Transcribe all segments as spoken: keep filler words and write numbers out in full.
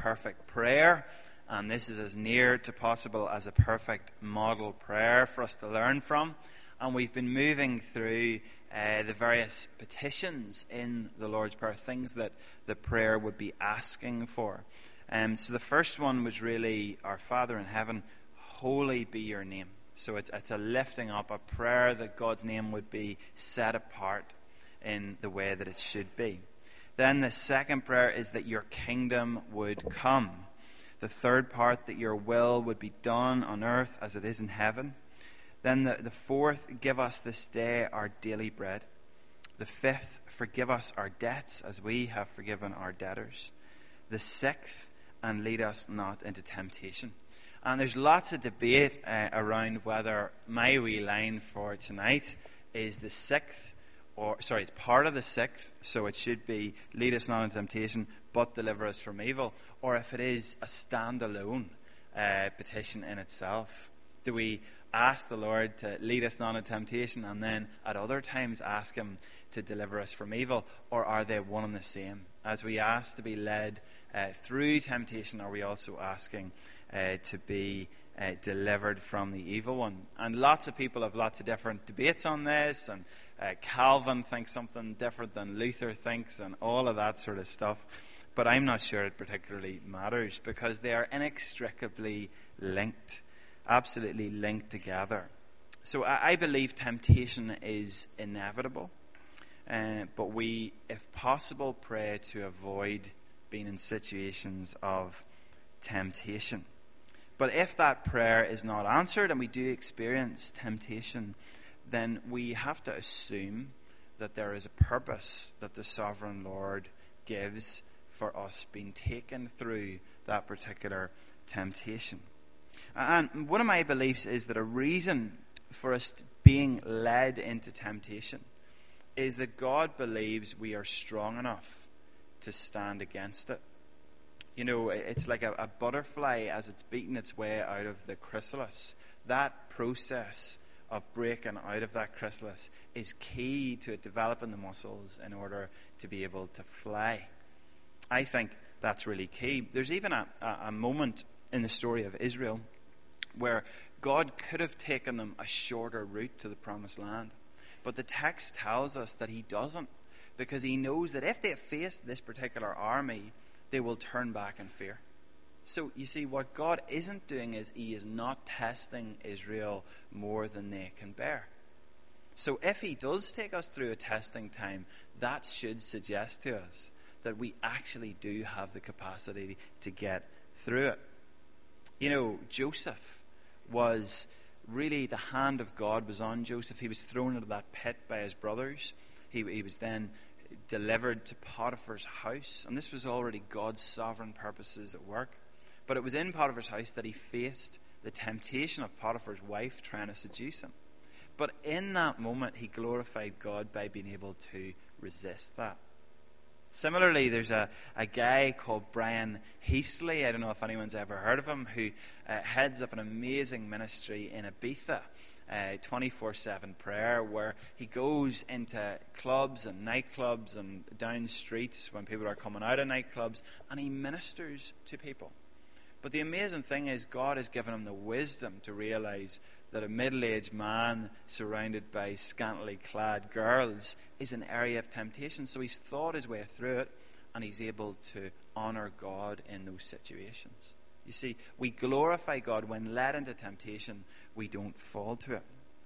perfect prayer, and this is as near to possible as a perfect model prayer for us to learn from. And we've been moving through uh, the various petitions in the Lord's Prayer, things that the prayer would be asking for. Um, so the first one was really, Our Father in heaven, holy be your name. So it's, it's a lifting up, a prayer that God's name would be set apart in the way that it should be. Then the second prayer is that your kingdom would come. The third part, that your will would be done on earth as it is in heaven. Then the, the fourth, give us this day our daily bread. The fifth, forgive us our debts as we have forgiven our debtors. The sixth, and lead us not into temptation. And there's lots of debate uh, around whether my wee line for tonight is the sixth, or sorry, it's part of the sixth, so it should be lead us not into temptation, but deliver us from evil, or if it is a standalone uh, petition in itself. Do we ask the Lord to lead us not into temptation and then at other times ask him to deliver us from evil, or are they one and the same? As we ask to be led uh, through temptation, are we also asking uh, to be uh, delivered from the evil one? And lots of people have lots of different debates on this, and uh, Calvin thinks something different than Luther thinks, and all of that sort of stuff. But I'm not sure it particularly matters, because they are inextricably linked, absolutely linked together. So I, I believe temptation is inevitable. Uh, but we, if possible, pray to avoid being in situations of temptation. But if that prayer is not answered and we do experience temptation, then we have to assume that there is a purpose that the sovereign Lord gives for us being taken through that particular temptation. And one of my beliefs is that a reason for us being led into temptation is that God believes we are strong enough to stand against it. You know, it's like a, a butterfly as it's beating its way out of the chrysalis. That process of breaking out of that chrysalis is key to it developing the muscles in order to be able to fly. I think that's really key. There's even a, a, a moment in the story of Israel where God could have taken them a shorter route to the promised land. But the text tells us that he doesn't, because he knows that if they face this particular army, they will turn back in fear. So you see, what God isn't doing is he is not testing Israel more than they can bear. So if he does take us through a testing time, that should suggest to us that we actually do have the capacity to get through it. You know, Joseph was really, the hand of God was on Joseph. He was thrown into that pit by his brothers. He, he was then delivered to Potiphar's house. And this was already God's sovereign purposes at work. But it was in Potiphar's house that he faced the temptation of Potiphar's wife trying to seduce him. But in that moment, he glorified God by being able to resist that. Similarly, there's a, a guy called Brian Heasley. I don't know if anyone's ever heard of him, who uh, heads up an amazing ministry in Ibiza, uh, twenty-four seven prayer, where he goes into clubs and nightclubs and down streets when people are coming out of nightclubs, and he ministers to people. But the amazing thing is, God has given him the wisdom to realize that a middle-aged man surrounded by scantily clad girls is an area of temptation. So he's thought his way through it, and he's able to honor God in those situations. You see, we glorify God when led into temptation. We don't fall to it.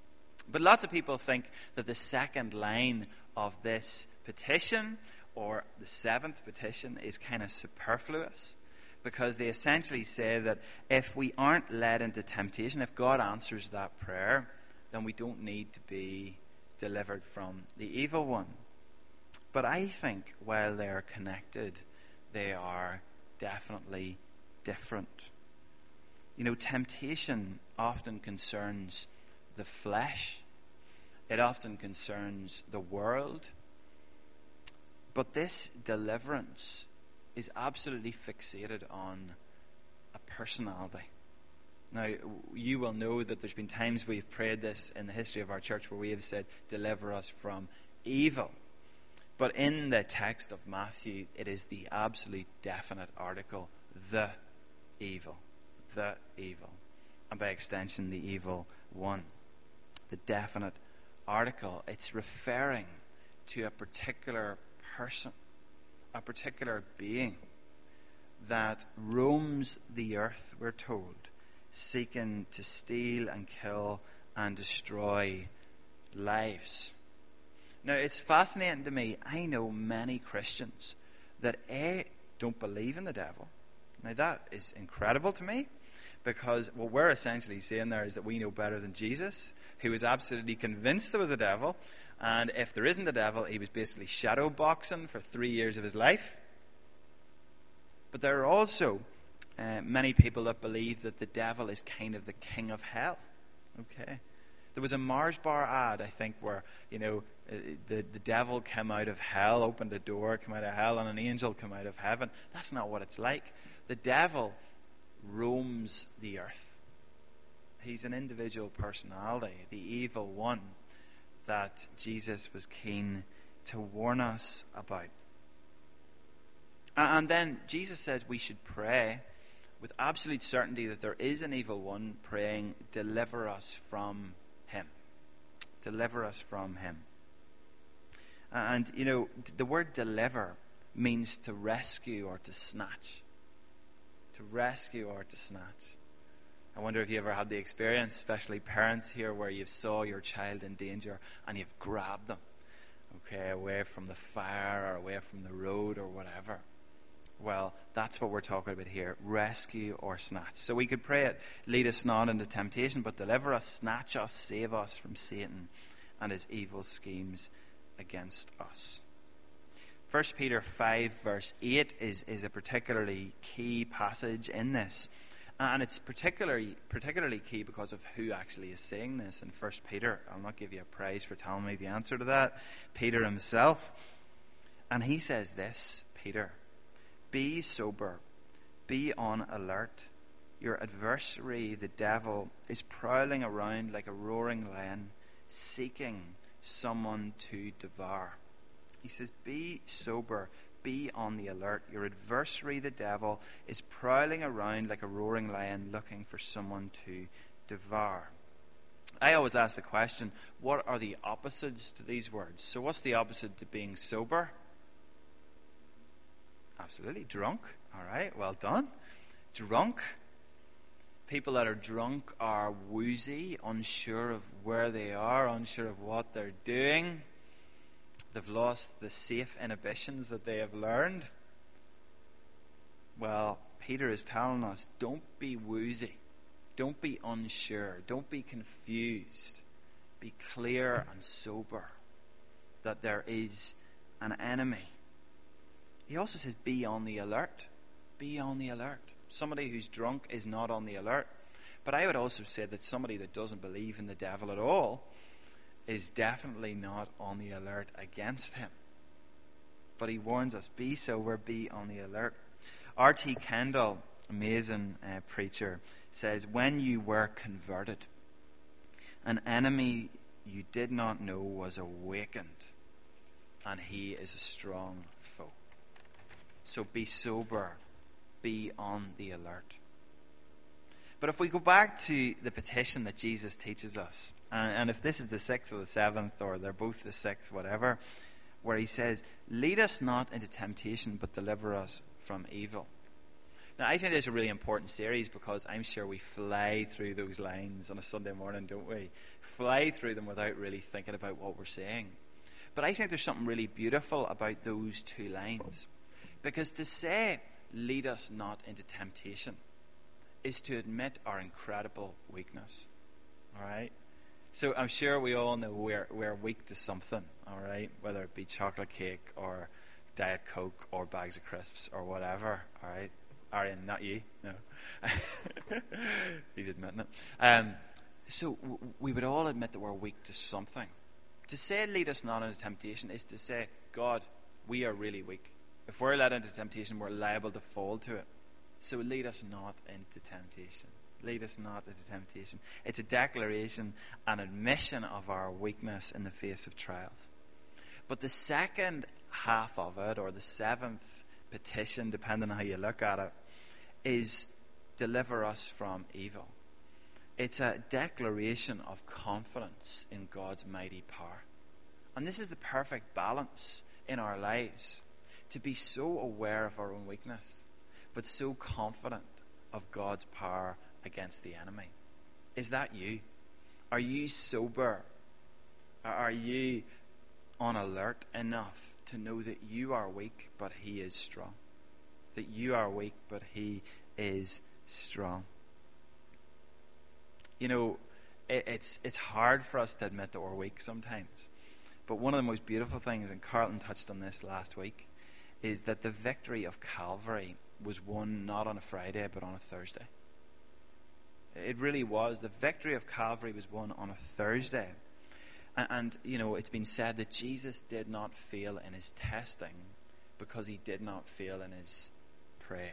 But lots of people think that the second line of this petition, or the seventh petition, is kind of superfluous, because they essentially say that if we aren't led into temptation, if God answers that prayer, then we don't need to be delivered from the evil one. But I think while they are connected, they are definitely different. You know, temptation often concerns the flesh. It often concerns the world. But this deliverance is absolutely fixated on a personality. Now, you will know that there's been times we've prayed this in the history of our church where we have said, deliver us from evil. But in the text of Matthew, it is the absolute definite article the evil. The evil. And by extension, the evil one. The definite article. It's referring to a particular person, a particular being that roams the earth, we're told, seeking to steal and kill and destroy lives. Now, it's fascinating to me. I know many Christians that A, don't believe in the devil. Now, that is incredible to me, because what we're essentially saying there is that we know better than Jesus, who was absolutely convinced there was a devil, and if there isn't a devil, he was basically shadow boxing for three years of his life. But there are also uh, many people that believe that the devil is kind of the king of hell. Okay. There was a Mars bar ad, I think, where, you know, the, the devil came out of hell, opened a door, came out of hell, and an angel came out of heaven. That's not what it's like. The devil roams the earth. He's an individual personality, the evil one that Jesus was keen to warn us about. And then Jesus says we should pray with absolute certainty that there is an evil one, praying, deliver us from him. Deliver us from him. And, you know, the word deliver means to rescue or to snatch. To rescue or to snatch. I wonder if you ever had the experience, especially parents here, where you saw your child in danger and you've grabbed them, okay, away from the fire or away from the road or whatever. Well, that's what we're talking about here, rescue or snatch. So we could pray it, lead us not into temptation, but deliver us, snatch us, save us from Satan and his evil schemes against us. First Peter five verse eight is, is a particularly key passage in this. And it's particularly particularly key because of who actually is saying this in First Peter. I'll not give you a prize for telling me the answer to that. Peter himself. And he says this, Peter, be sober, be on alert. Your adversary, the devil, is prowling around like a roaring lion, seeking someone to devour. He says, be sober, be on the alert. Your adversary, the devil, is prowling around like a roaring lion, looking for someone to devour. I always ask the question, what are the opposites to these words? So what's the opposite to being sober? Absolutely, drunk. All right, well done. Drunk. People that are drunk are woozy, unsure of where they are, unsure of what they're doing. They've lost the safe inhibitions that they have learned. Well, Peter is telling us, don't be woozy. Don't be unsure. Don't be confused. Be clear and sober that there is an enemy. He also says, be on the alert. Be on the alert. Somebody who's drunk is not on the alert. But I would also say that somebody that doesn't believe in the devil at all is definitely not on the alert against him. But he warns us, be sober, be on the alert. R T Kendall, amazing uh, preacher, says, when you were converted, an enemy you did not know was awakened, and he is a strong foe. So be sober, be on the alert. But if we go back to the petition that Jesus teaches us, and, and if this is the sixth or the seventh, or they're both the sixth, whatever, where he says, lead us not into temptation, but deliver us from evil. Now, I think this is a really important series because I'm sure we fly through those lines on a Sunday morning, don't we? Fly through them without really thinking about what we're saying. But I think there's something really beautiful about those two lines. Because to say, lead us not into temptation, is to admit our incredible weakness. All right? So I'm sure we all know we're, we're weak to something, all right? Whether it be chocolate cake or Diet Coke or bags of crisps or whatever, all right? Arian, not you, no. He's admitting it. Um, so w- we would all admit that we're weak to something. To say, lead us not into temptation, is to say, God, we are really weak. If we're led into temptation, we're liable to fall to it. So lead us not into temptation. Lead us not into temptation. It's a declaration, an admission of our weakness in the face of trials. But the second half of it, or the seventh petition, depending on how you look at it, is deliver us from evil. It's a declaration of confidence in God's mighty power. And this is the perfect balance in our lives, to be so aware of our own weakness, but so confident of God's power against the enemy. Is that you? Are you sober? Are you on alert enough to know that you are weak, but He is strong? That you are weak, but He is strong. You know, it, it's it's hard for us to admit that we're weak sometimes. But one of the most beautiful things, and Carlton touched on this last week, is that the victory of Calvary was won not on a Friday, but on a Thursday. It really was. The victory of Calvary was won on a Thursday. And, and, you know, it's been said that Jesus did not fail in His testing because He did not fail in His praying.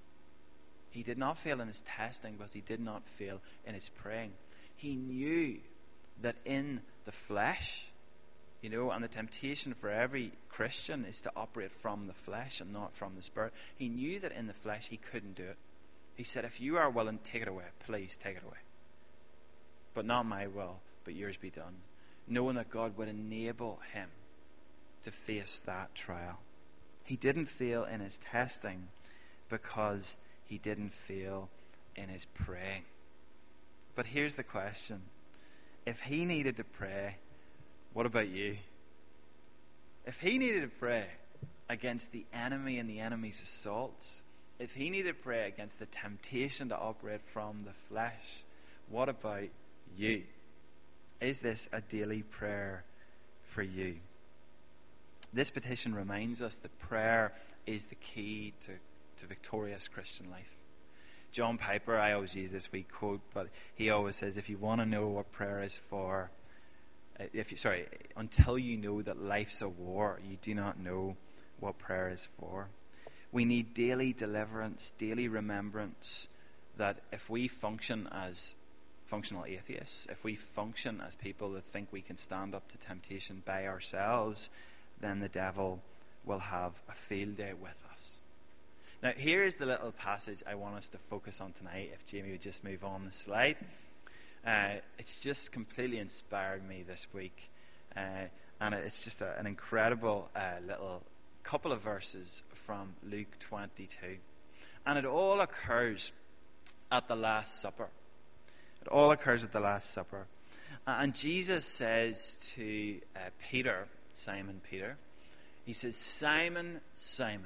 He did not fail in His testing because He did not fail in His praying. He knew that in the flesh, you know, and the temptation for every Christian is to operate from the flesh and not from the Spirit. He knew that in the flesh He couldn't do it. He said, if you are willing, take it away. Please take it away. But not my will, but yours be done. Knowing that God would enable Him to face that trial. He didn't fail in His testing because He didn't fail in His praying. But here's the question. If He needed to pray, what about you? If He needed to pray against the enemy and the enemy's assaults, if He needed to pray against the temptation to operate from the flesh, what about you? Is this a daily prayer for you? This petition reminds us that prayer is the key to, to victorious Christian life. John Piper, I always use this weak quote, but he always says, if you want to know what prayer is for, if you, sorry, until you know that life's a war, you do not know what prayer is for. We need daily deliverance, daily remembrance that if we function as functional atheists, if we function as people that think we can stand up to temptation by ourselves, then the devil will have a field day with us. Now, here is the little passage I want us to focus on tonight, if Jamie would just move on the slide. Uh, it's just completely inspired me this week. Uh, and it's just a, an incredible uh, little couple of verses from Luke twenty-two. And it all occurs at the Last Supper. It all occurs at the Last Supper. Uh, and Jesus says to uh, Peter, Simon Peter, He says, Simon, Simon,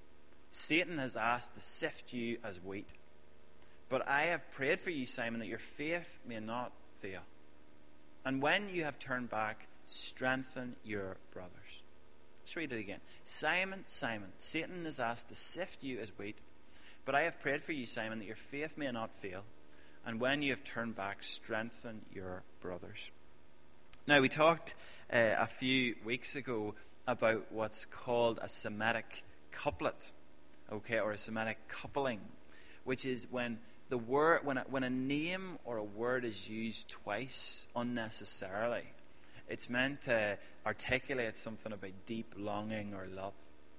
Satan has asked to sift you as wheat. But I have prayed for you, Simon, that your faith may not fail. And when you have turned back, strengthen your brothers. Let's read it again. Simon, Simon, Satan has asked to sift you as wheat. But I have prayed for you, Simon, that your faith may not fail. And when you have turned back, strengthen your brothers. Now, we talked uh, a few weeks ago about what's called a Semitic couplet, okay, or a Semitic coupling, which is when the word, when a, when a name or a word is used twice unnecessarily, it's meant to articulate something about deep longing or love.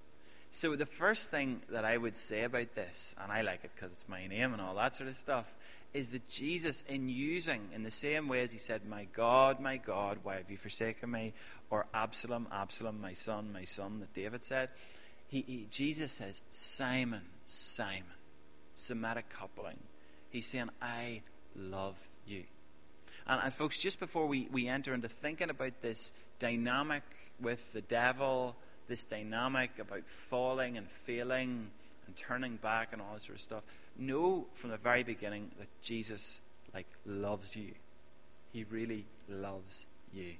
So the first thing that I would say about this, and I like it because it's my name and all that sort of stuff, is that Jesus, in using, in the same way as He said, my God, my God, why have you forsaken me? Or Absalom, Absalom, my son, my son, that David said, he, he, Jesus says, Simon, Simon. Semitic coupling. He's saying, I love you. And, and folks, just before we, we enter into thinking about this dynamic with the devil, this dynamic about falling and failing and turning back and all that sort of stuff, know from the very beginning that Jesus, like, loves you. He really loves you.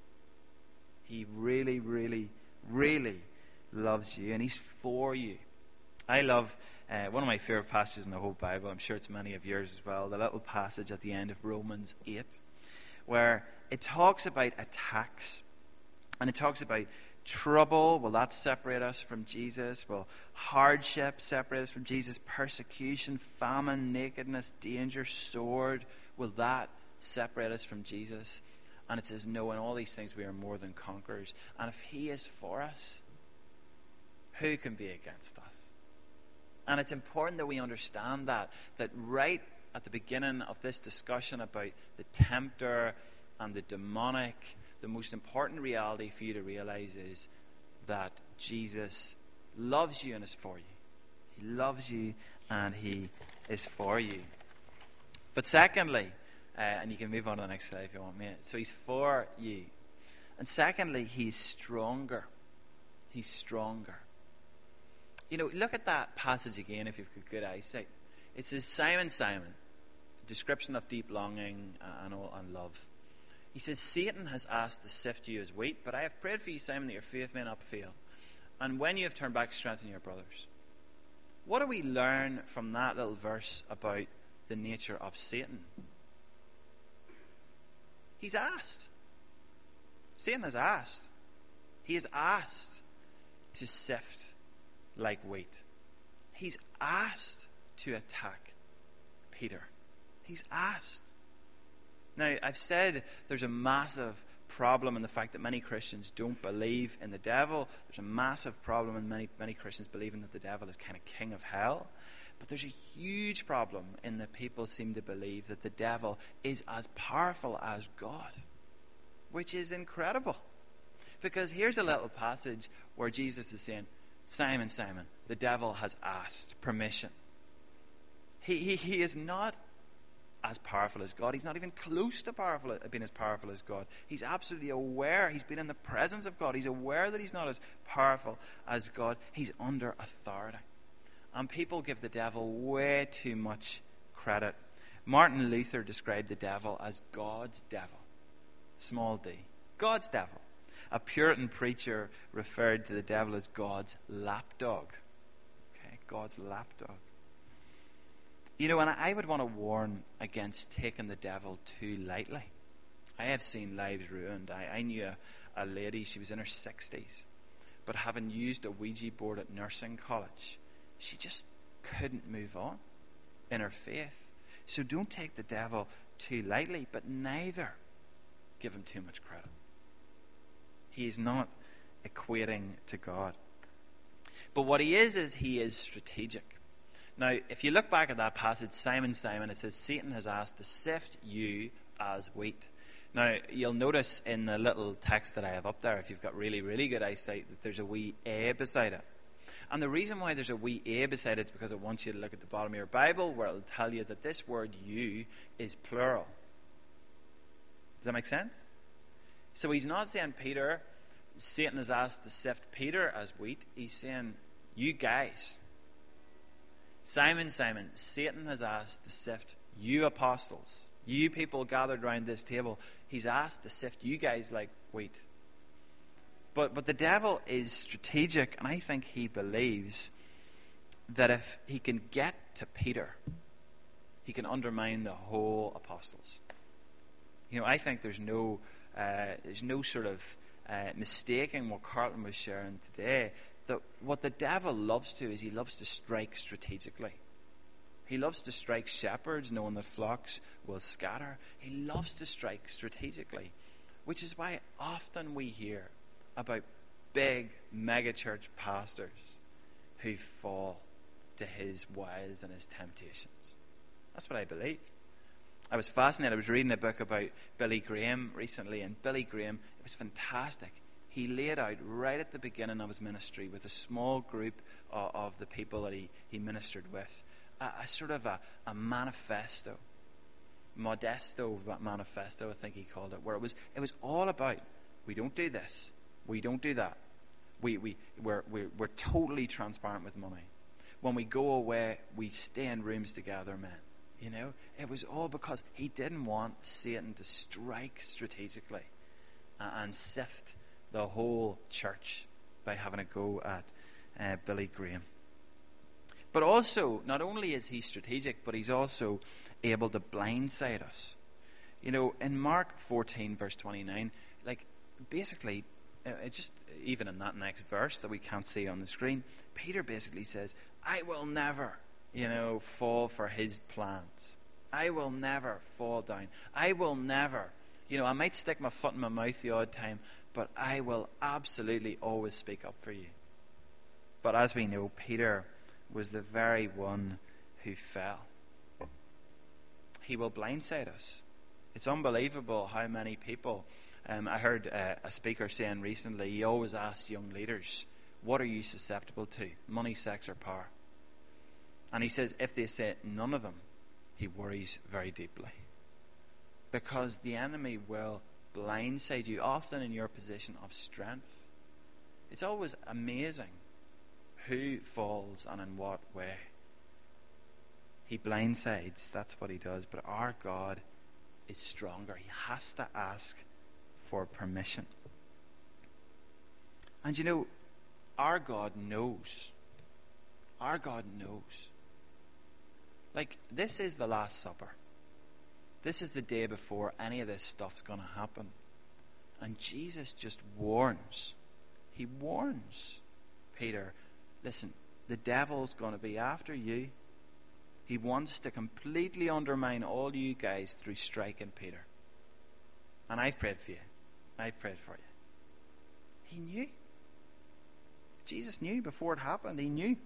He really, really, really loves you. And He's for you. I love uh, one of my favorite passages in the whole Bible. I'm sure it's many of yours as well. The little passage at the end of Romans eight, where it talks about attacks. And it talks about trouble. Will that separate us from Jesus? Will hardship separate us from Jesus? Persecution, famine, nakedness, danger, sword. Will that separate us from Jesus? And it says, no, in all these things we are more than conquerors. And if He is for us, who can be against us? And it's important that we understand that, that right at the beginning of this discussion about the tempter and the demonic, the most important reality for you to realize is that Jesus loves you and is for you. He loves you and he is for you. But secondly, uh, and you can move on to the next slide if you want me. So he's for you. And secondly, he's stronger. He's stronger. You know, look at that passage again if you've got good eyesight. It says, Simon, Simon, a description of deep longing and, all, and love. He says, Satan has asked to sift you as wheat, but I have prayed for you, Simon, that your faith may not fail. And when you have turned back, strengthen your brothers. What do we learn from that little verse about the nature of Satan? He's asked. Satan has asked. He is asked to sift like wheat. He's asked to attack Peter. He's asked. Now, I've said there's a massive problem in the fact that many Christians don't believe in the devil. There's a massive problem in many, many Christians believing that the devil is kind of king of hell. But there's a huge problem in that people seem to believe that the devil is as powerful as God, which is incredible. Because here's a little passage where Jesus is saying, Simon, Simon, the devil has asked permission. He, he, he is not as powerful as God. He's not even close to powerful, being as powerful as God. He's absolutely aware. He's been in the presence of God. He's aware that he's not as powerful as God. He's under authority. And people give the devil way too much credit. Martin Luther described the devil as God's devil. Small d. God's devil. A Puritan preacher referred to the devil as God's lapdog. Okay, God's lapdog. You know, and I would want to warn against taking the devil too lightly. I have seen lives ruined. I, I knew a, a lady, she was in her sixties, but having used a Ouija board at nursing college, she just couldn't move on in her faith. So don't take the devil too lightly, but neither give him too much credit. He is not equating to God. But what he is, is he is strategic. Now, if you look back at that passage, Simon, Simon, it says, Satan has asked to sift you as wheat. Now, you'll notice in the little text that I have up there, if you've got really, really good eyesight, that there's a wee A beside it. And the reason why there's a wee A beside it is because it wants you to look at the bottom of your Bible, where it'll tell you that this word you is plural. Does that make sense? So he's not saying Peter, Satan has asked to sift Peter as wheat. He's saying, you guys. Simon, Simon, Satan has asked to sift you apostles, you people gathered around this table. He's asked to sift you guys like wheat. But but the devil is strategic, and I think he believes that if he can get to Peter, he can undermine the whole apostles. You know, I think there's no uh, there's no sort of uh, mistaking what Carlton was sharing today. That what the devil loves to is he loves to strike strategically. He loves to strike shepherds, knowing that flocks will scatter. He loves to strike strategically, which is why often we hear about big megachurch pastors who fall to his wiles and his temptations. That's what I believe. I was fascinated. I was reading a book about Billy Graham recently, and Billy Graham, it was fantastic. He laid out right at the beginning of his ministry with a small group of, of the people that he, he ministered with, a, a sort of a, a manifesto, Modesto manifesto, I think he called it, where it was it was all about, we don't do this, we don't do that, we, we, we're, we're, we're totally transparent with money. When we go away, we stay in rooms together, men. You know, it was all because he didn't want Satan to strike strategically and, and sift the whole church by having a go at uh, Billy Graham. But also, not only is he strategic, but he's also able to blindside us. You know, in Mark fourteen, verse twenty-nine, like, basically, uh, it just, even in that next verse that we can't see on the screen, Peter basically says, I will never, you know, fall for his plans. I will never fall down. I will never, you know, I might stick my foot in my mouth the odd time, but I will absolutely always speak up for you. But as we know, Peter was the very one who fell. He will blindside us. It's unbelievable how many people, um, I heard uh, a speaker saying recently, he always asks young leaders, what are you susceptible to? Money, sex, or power? And he says, if they say none of them, he worries very deeply. Because the enemy will blindside you, often in your position of strength. It's always amazing who falls and in what way. He blindsides, that's what he does. But our God is stronger. He has to ask for permission. And you know, our God knows. Our God knows. Like, this is the Last Supper. This is the day before any of this stuff's going to happen. And Jesus just warns. He warns Peter, listen, the devil's going to be after you. He wants to completely undermine all you guys through striking Peter. And I've prayed for you. I've prayed for you. He knew. Jesus knew before it happened. He knew.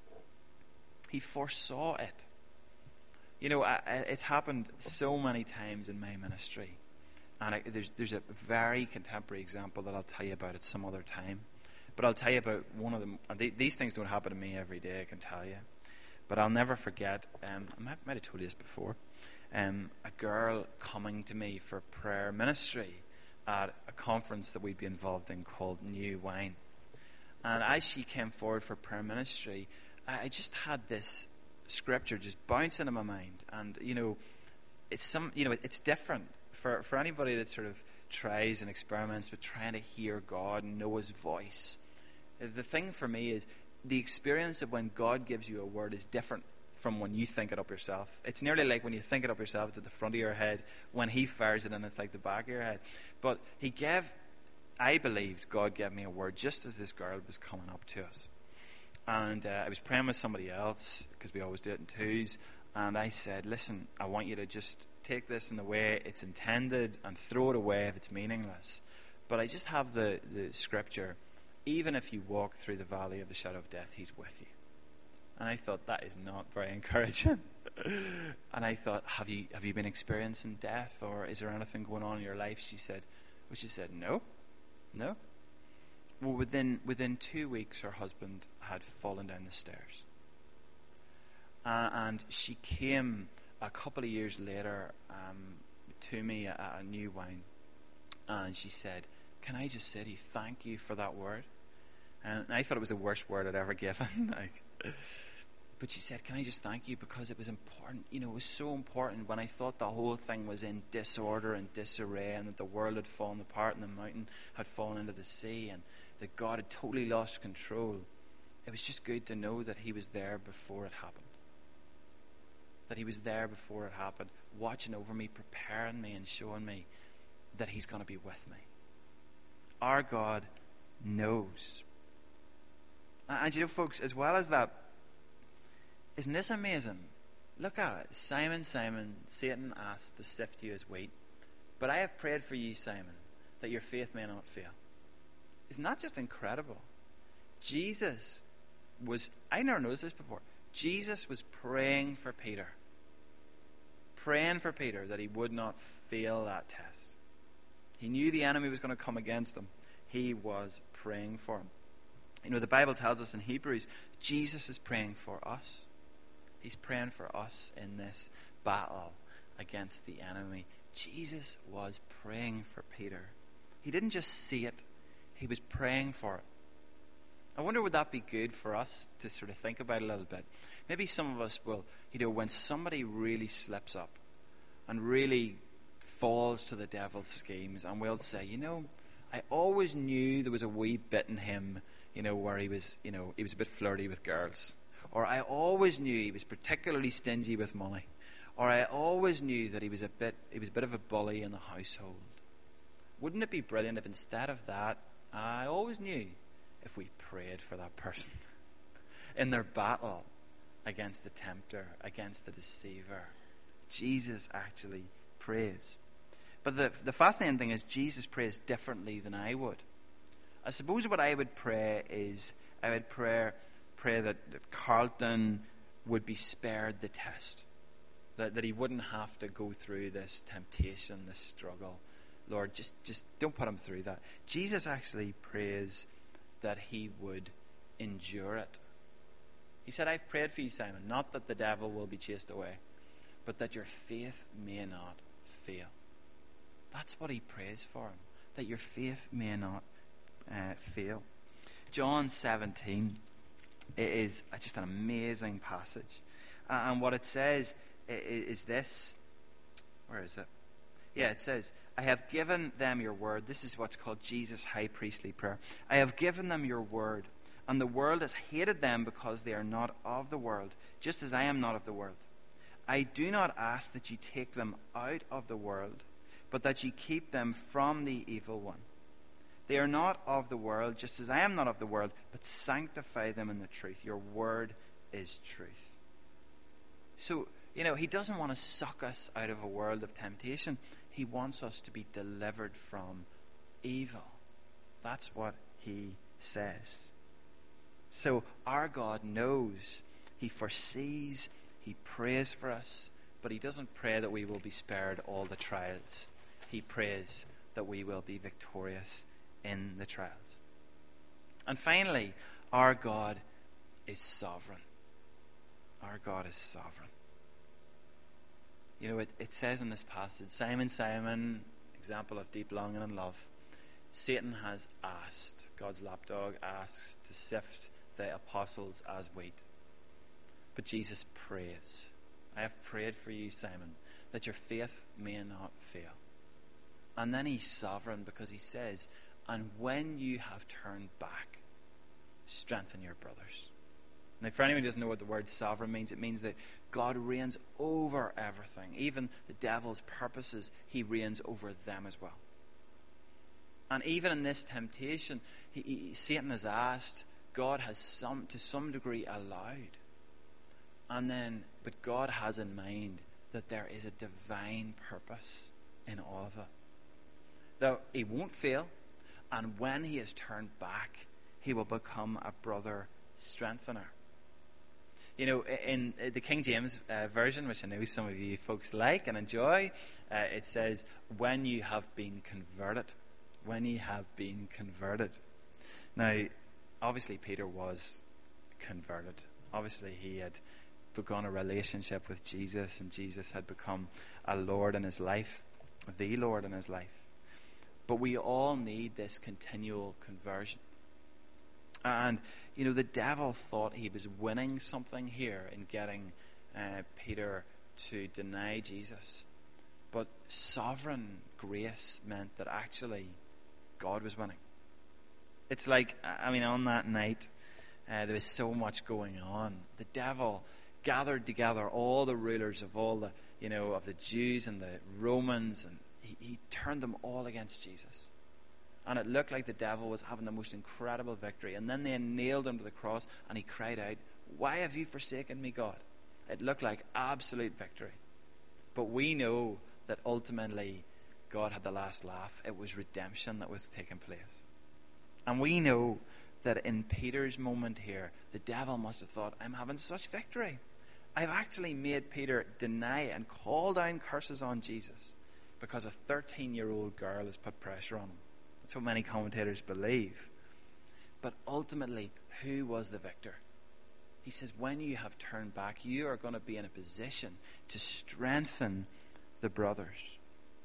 He foresaw it. You know, I, I, it's happened so many times in my ministry. And I, there's, there's a very contemporary example that I'll tell you about at some other time. But I'll tell you about one of them. And they, these things don't happen to me every day, I can tell you. But I'll never forget, um, I might, might have told you this before, um, a girl coming to me for prayer ministry at a conference that we'd be involved in called New Wine. And as she came forward for prayer ministry, I just had this scripture just bouncing in my mind. And, you know, it's some, you know, it's different for, for anybody that sort of tries and experiments with trying to hear God and know his voice. The thing for me is, the experience of when God gives you a word is different from when you think it up yourself. It's nearly like when you think it up yourself, it's at the front of your head. When he fires it in, it's like the back of your head. But he gave, I believed God gave me a word just as this girl was coming up to us. And uh, I was praying with somebody else, because we always do it in twos. And I said, listen, I want you to just take this in the way it's intended and throw it away if it's meaningless. But I just have the, the scripture, even if you walk through the valley of the shadow of death, he's with you. And I thought, that is not very encouraging. And I thought, have you have you been experiencing death, or is there anything going on in your life? She said, well, she said, no, no. Well, within within two weeks, her husband had fallen down the stairs. Uh, and she came a couple of years later um, to me at a New Wine, and she said, can I just say to you, thank you for that word? And I thought it was the worst word I'd ever given. like, but she said, can I just thank you, because it was important. You know, it was so important when I thought the whole thing was in disorder and disarray, and that the world had fallen apart and the mountain had fallen into the sea, and that God had totally lost control. It was just good to know that he was there before it happened. That he was there before it happened, watching over me, preparing me, and showing me that he's going to be with me. Our God knows. And you know, folks, as well as that, isn't this amazing? Look at it. Simon, Simon, Satan asked to sift you as wheat. But I have prayed for you, Simon, that your faith may not fail. Isn't that just incredible? Jesus was, I never noticed this before, Jesus was praying for Peter. Praying for Peter that he would not fail that test. He knew the enemy was going to come against him. He was praying for him. You know, the Bible tells us in Hebrews, Jesus is praying for us. He's praying for us in this battle against the enemy. Jesus was praying for Peter. He didn't just see it, he was praying for it. I wonder, would that be good for us to sort of think about a little bit? Maybe some of us will, you know, when somebody really slips up and really falls to the devil's schemes, and we'll say, you know, I always knew there was a wee bit in him, you know, where he was, you know, he was a bit flirty with girls. Or I always knew he was particularly stingy with money. Or I always knew that he was a bit, he was a bit of a bully in the household. Wouldn't it be brilliant if instead of that, I always knew, if we prayed for that person in their battle against the tempter, against the deceiver? Jesus actually prays. But the, the fascinating thing is, Jesus prays differently than I would. I suppose what I would pray is, I would pray, pray that, that Carlton would be spared the test, that, that he wouldn't have to go through this temptation, this struggle. Lord, just, just don't put him through that. Jesus actually prays that he would endure it. He said, I've prayed for you, Simon, not that the devil will be chased away, but that your faith may not fail. That's what he prays for him, that your faith may not uh, fail. John seventeen is just an amazing passage. Uh, and what it says is, is this. Where is it? Yeah, it says, I have given them your word. This is what's called Jesus' high priestly prayer. I have given them your word, and the world has hated them because they are not of the world, just as I am not of the world. I do not ask that you take them out of the world, but that you keep them from the evil one. They are not of the world, just as I am not of the world, but sanctify them in the truth. Your word is truth. So, you know, he doesn't want to suck us out of a world of temptation. He wants us to be delivered from evil. That's what he says. So our God knows. He foresees. He prays for us. But he doesn't pray that we will be spared all the trials. He prays that we will be victorious in the trials. And finally, our God is sovereign. Our God is sovereign. You know, it, it says in this passage, Simon, Simon, example of deep longing and love, Satan has asked, God's lapdog asks to sift the apostles as wheat. But Jesus prays, I have prayed for you, Simon, that your faith may not fail. And then he's sovereign because he says, and when you have turned back, strengthen your brothers. Now, for anyone who doesn't know what the word sovereign means, it means that God reigns over everything. Even the devil's purposes, he reigns over them as well. And even in this temptation, he, he, Satan has asked, God has some, to some degree allowed. And then, but God has in mind that there is a divine purpose in all of it. That he won't fail, and when he has turned back, he will become a brother strengthener. You know, in the King James uh, Version, which I know some of you folks like and enjoy, uh, it says, when you have been converted. When you have been converted. Now, obviously Peter was converted. Obviously he had begun a relationship with Jesus, and Jesus had become a Lord in his life, the Lord in his life. But we all need this continual conversion. And, you know, the devil thought he was winning something here in getting uh, Peter to deny Jesus. But sovereign grace meant that actually God was winning. It's like, I mean, on that night, uh, there was so much going on. The devil gathered together all the rulers of all the, you know, of the Jews and the Romans, and he, he turned them all against Jesus. And it looked like the devil was having the most incredible victory. And then they nailed him to the cross, and he cried out, why have you forsaken me, God? It looked like absolute victory. But we know that ultimately God had the last laugh. It was redemption that was taking place. And we know that in Peter's moment here, the devil must have thought, I'm having such victory. I've actually made Peter deny and call down curses on Jesus because a thirteen-year-old girl has put pressure on him. That's what many commentators believe. But ultimately, who was the victor? He says, when you have turned back, you are going to be in a position to strengthen the brothers.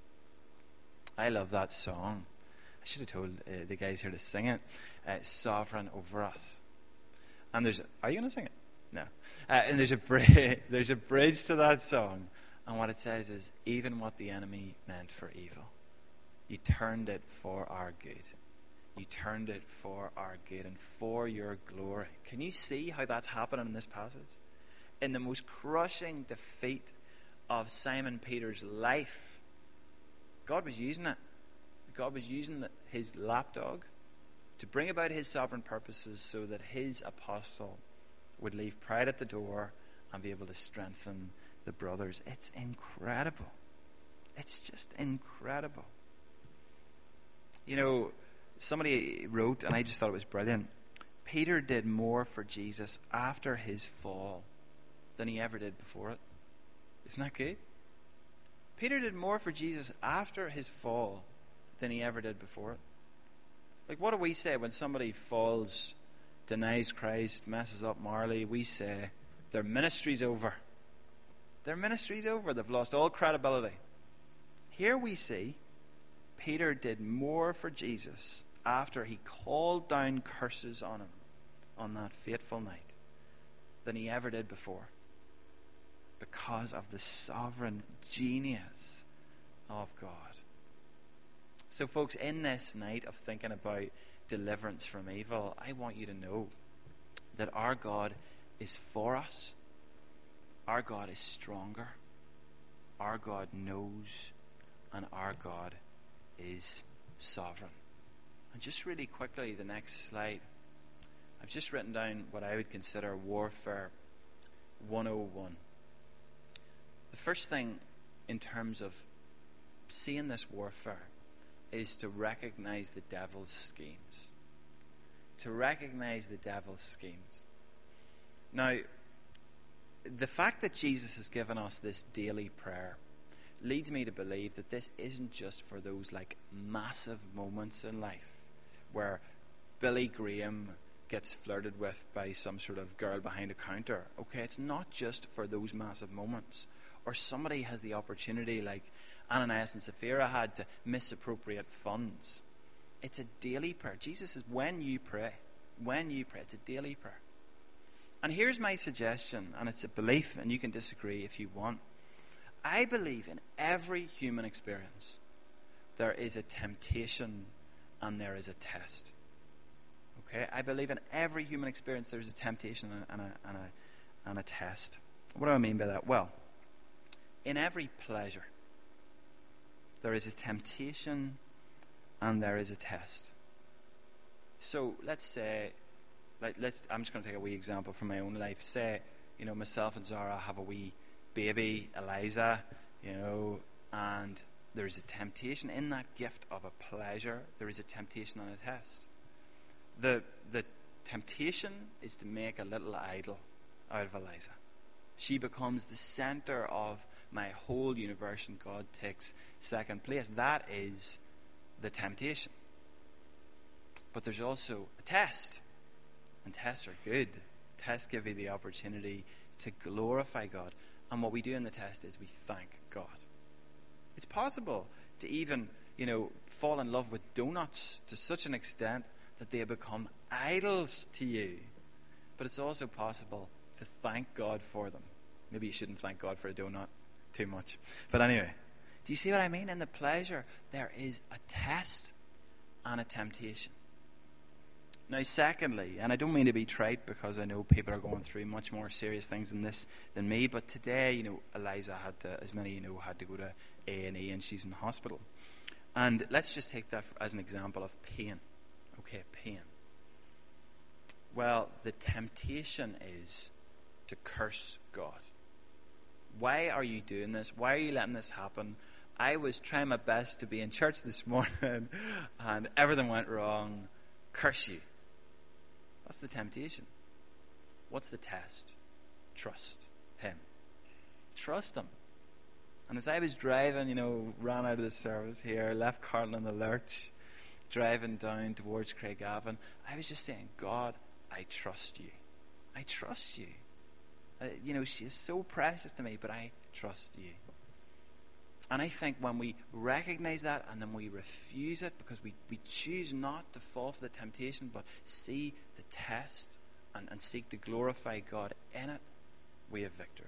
I love that song. I should have told uh, the guys here to sing it. Uh, Sovereign over us. And there's, are you going to sing it? No. Uh, and there's a bridge, there's a bridge to that song. And what it says is, even what the enemy meant for evil, you turned it for our good. You turned it for our good and for your glory. Can you see how that's happening in this passage? In the most crushing defeat of Simon Peter's life, God was using it. God was using his lapdog to bring about his sovereign purposes so that his apostle would leave pride at the door and be able to strengthen the brothers. It's incredible. It's just incredible. You know, somebody wrote, and I just thought it was brilliant, Peter did more for Jesus after his fall than he ever did before it. Isn't that good? Peter did more for Jesus after his fall than he ever did before it. Like, what do we say when somebody falls, denies Christ, messes up morally? We say, their ministry's over. Their ministry's over. They've lost all credibility. Here we see Peter did more for Jesus after he called down curses on him on that fateful night than he ever did before, because of the sovereign genius of God. So, folks, in this night of thinking about deliverance from evil, I want you to know that our God is for us. Our God is stronger. Our God knows. And our God is sovereign. And just really quickly, the next slide. I've just written down what I would consider warfare one oh one. The first thing in terms of seeing this warfare is to recognize the devil's schemes. To recognize the devil's schemes. Now, the fact that Jesus has given us this daily prayer leads me to believe that this isn't just for those like massive moments in life where Billy Graham gets flirted with by some sort of girl behind a counter. Okay, it's not just for those massive moments. Or somebody has the opportunity, like Ananias and Sapphira had, to misappropriate funds. It's a daily prayer. Jesus says, when you pray, when you pray, it's a daily prayer. And here's my suggestion, and it's a belief, and you can disagree if you want. I believe in every human experience there is a temptation and there is a test. Okay? I believe in every human experience there's a temptation and a, and a, and a test. What do I mean by that? Well, in every pleasure, there is a temptation and there is a test. So let's say, like, let's. I'm just going to take a wee example from my own life. Say, you know, myself and Zara have a wee baby, Eliza, you know, and there's a temptation in that gift of a pleasure. There is a temptation and a test. The the temptation is to make a little idol out of Eliza. She becomes the center of my whole universe, and God takes second place. That is the temptation. But there's also a test. And tests are good. Tests give you the opportunity to glorify God. And what we do in the test is we thank God. It's possible to even, you know, fall in love with donuts to such an extent that they become idols to you. But it's also possible to thank God for them. Maybe you shouldn't thank God for a donut too much. But anyway, do you see what I mean? In the pleasure, there is a test and a temptation. Now, secondly, and I don't mean to be trite because I know people are going through much more serious things than this than me, but today, you know, Eliza had to, as many of you know, had to go to A and E and she's in hospital. And let's just take that as an example of pain. Okay, pain. Well, the temptation is to curse God. Why are you doing this? Why are you letting this happen? I was trying my best to be in church this morning and everything went wrong. Curse you. That's the temptation. What's the test? Trust Him. Trust Him. And as I was driving, you know, ran out of the service here, left Carlton in the lurch, driving down towards Craigavon, I was just saying, God, I trust you. I trust you. Uh, you know, she is so precious to me, but I trust you. And I think when we recognize that and then we refuse it because we, we choose not to fall for the temptation but see the test and, and seek to glorify God in it, we have victory.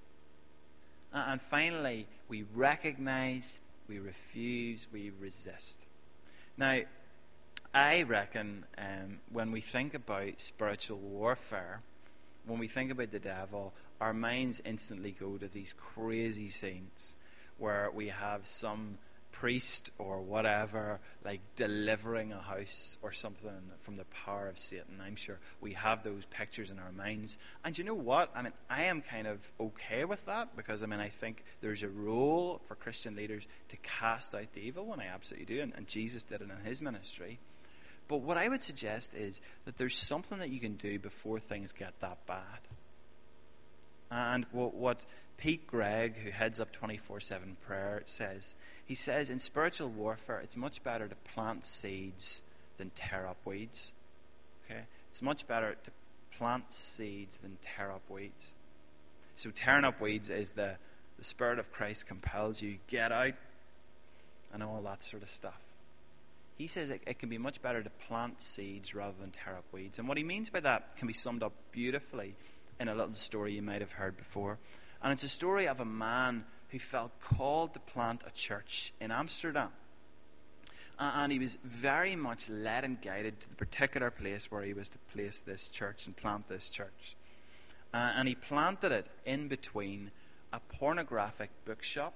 And, and finally, we recognize, we refuse, we resist. Now, I reckon um, when we think about spiritual warfare, when we think about the devil, our minds instantly go to these crazy scenes where we have some priest or whatever, like delivering a house or something from the power of Satan. I'm sure we have those pictures in our minds. And you know what? I mean, I am kind of okay with that because, I mean, I think there's a role for Christian leaders to cast out the evil one. I absolutely do. And, and Jesus did it in His ministry. But what I would suggest is that there's something that you can do before things get that bad. And what, what Pete Gregg, who heads up twenty-four seven prayer, says, he says, in spiritual warfare, it's much better to plant seeds than tear up weeds. Okay? It's much better to plant seeds than tear up weeds. So tearing up weeds is the, the Spirit of Christ compels you, get out, and all that sort of stuff. He says it, it can be much better to plant seeds rather than tear up weeds. And what he means by that can be summed up beautifully in a little story you might have heard before. And it's a story of a man who felt called to plant a church in Amsterdam. And he was very much led and guided to the particular place where he was to place this church and plant this church. Uh, and he planted it in between a pornographic bookshop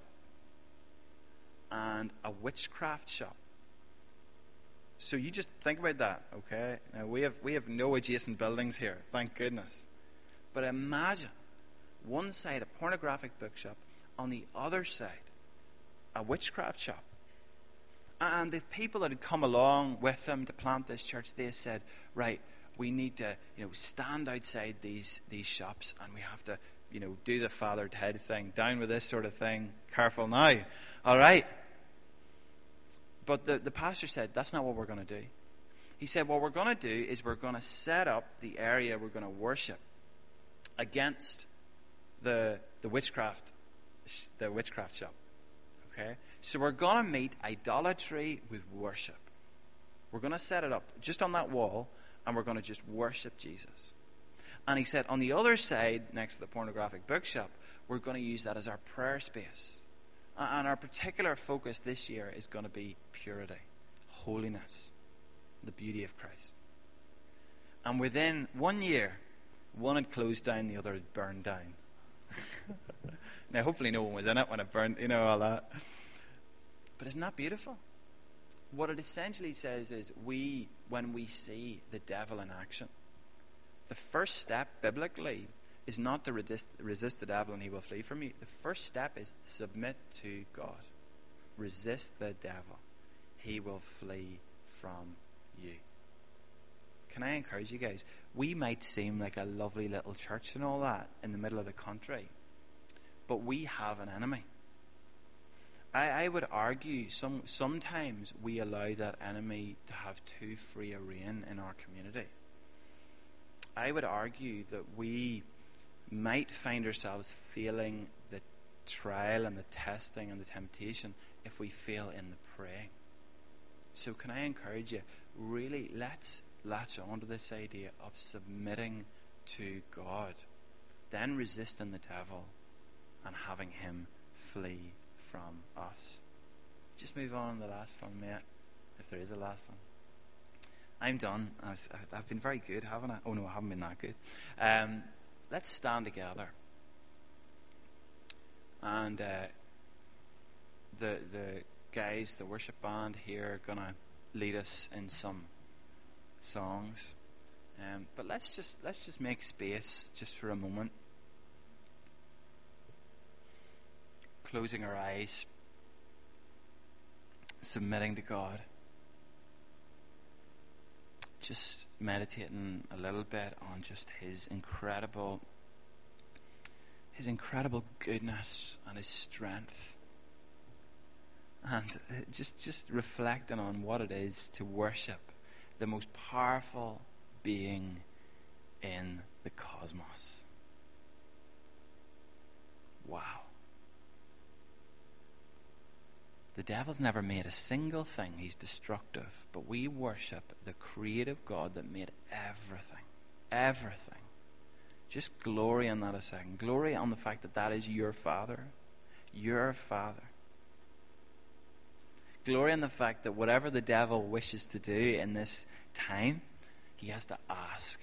and a witchcraft shop. So you just think about that, okay? Now we have we have no adjacent buildings here, thank goodness. But imagine one side a pornographic bookshop, on the other side a witchcraft shop. And the people that had come along with him to plant this church, they said, right, we need to, you know, stand outside these these shops, and we have to, you know, do the Father Ted thing, down with this sort of thing, careful now. All right. But the, the pastor said, that's not what we're going to do. He said, what we're going to do is we're going to set up the area we're going to worship against the the witchcraft the witchcraft shop. Okay? So we're going to meet idolatry with worship. We're going to set it up just on that wall, and we're going to just worship Jesus. And he said, on the other side, next to the pornographic bookshop, we're going to use that as our prayer space. And our particular focus this year is going to be purity, holiness, the beauty of Christ. And within one year, one had closed down, the other had burned down. Now, hopefully no one was in it when it burned, you know, all that. But isn't that beautiful? What it essentially says is we, when we see the devil in action, the first step biblically is not to resist, resist the devil and he will flee from you. The first step is submit to God. Resist the devil. He will flee from you. Can I encourage you guys? We might seem like a lovely little church and all that in the middle of the country, but we have an enemy. I, I would argue some sometimes we allow that enemy to have too free a reign in our community. I would argue that we might find ourselves feeling the trial and the testing and the temptation if we fail in the praying. So can I encourage you, really let's latch on to this idea of submitting to God, then resisting the devil and having him flee from us. Just move on to the last one, mate, if there is a last one. I'm done. I was, I've been very good, haven't I? Oh no, I haven't been that good. Um, let's stand together. And uh, the the guys, the worship band here, are gonna lead us in some songs. Um, but let's just let's just make space just for a moment. Closing our eyes, submitting to God. Just meditating a little bit on just his incredible his incredible goodness and his strength. And just just reflecting on what it is to worship the most powerful being in the cosmos. Wow. The devil's never made a single thing. He's destructive. But we worship the creative God that made everything. Everything. Just glory on that a second. Glory on the fact that that is your Father. Your Father. Glory on the fact that whatever the devil wishes to do in this time, he has to ask.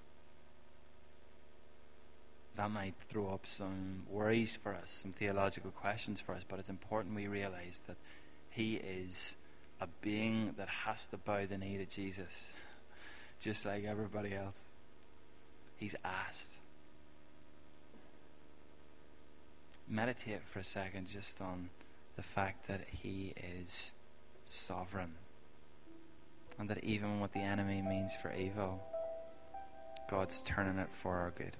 That might throw up some worries for us, some theological questions for us, but it's important we realize that he is a being that has to bow the knee to Jesus, just like everybody else. He's asked. Meditate for a second just on the fact that he is sovereign. And that even what the enemy means for evil, God's turning it for our good.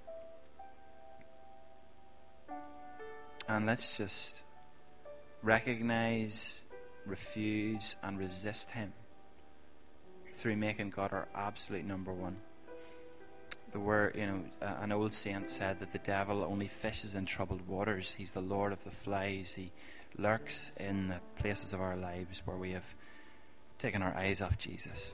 And let's just recognize, refuse, and resist him through making God our absolute number one. The word, you know, uh, an old saint said that the devil only fishes in troubled waters. He's the Lord of the flies. He lurks in the places of our lives where we have taken our eyes off Jesus.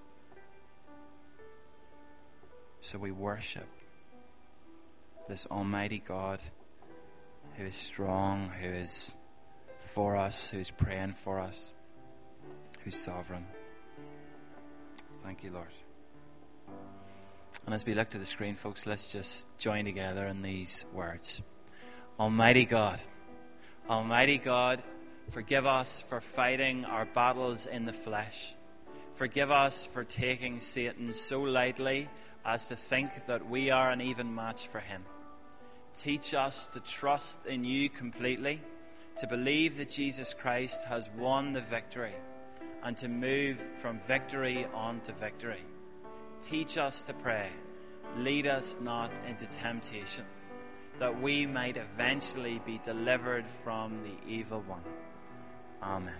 So we worship this almighty God who is strong, who is for us, who is praying for us, who's sovereign. Thank you, Lord. And as we look to the screen, folks, let's just join together in these words. Almighty God, Almighty God, forgive us for fighting our battles in the flesh. Forgive us for taking Satan so lightly as to think that we are an even match for him. Teach us to trust in you completely, to believe that Jesus Christ has won the victory, and to move from victory on to victory. Teach us to pray, lead us not into temptation, that we might eventually be delivered from the evil one. Amen.